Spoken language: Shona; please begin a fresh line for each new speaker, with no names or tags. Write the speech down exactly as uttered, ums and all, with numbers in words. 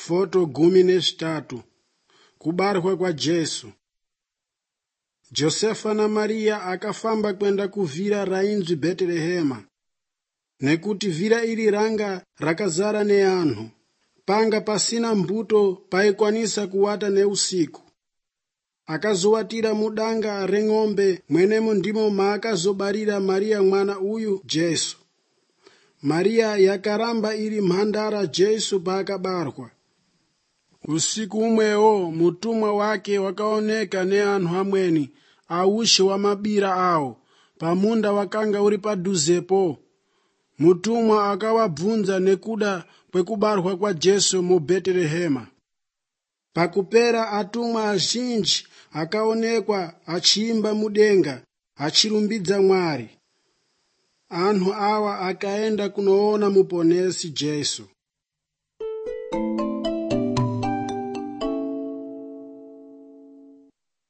Foto gumi nezvitatu. Kubarwa kwaJesu. Josefa naMaria akafamba kwenda kuvhira rainzi Bheterehema, nekuti vhira iri ranga rakazara neanhu. Panga pasina mbuto paikwanisa kuwata neusiku. Akazowatira mudanga reng'ombe, mwenemo ndimo maakazobarira Maria mwana uyu Jesu. Maria yakaramba iri mhandara Jesu paakabarwa. Usiku umwewo mutumwa wake wakaoneka neanhu amweni aushi wamabira awo pamunda wakanga uri padhuzepo. Mutumwa akawabvunza nekuda kwekubarwa kwaJesu mu Bheterehema. Pakupera atumwa azhinji akaonekwa achiimba mudenga achirumbidza Mwari. Anhu awa akaenda kunoona muponesi Jesu.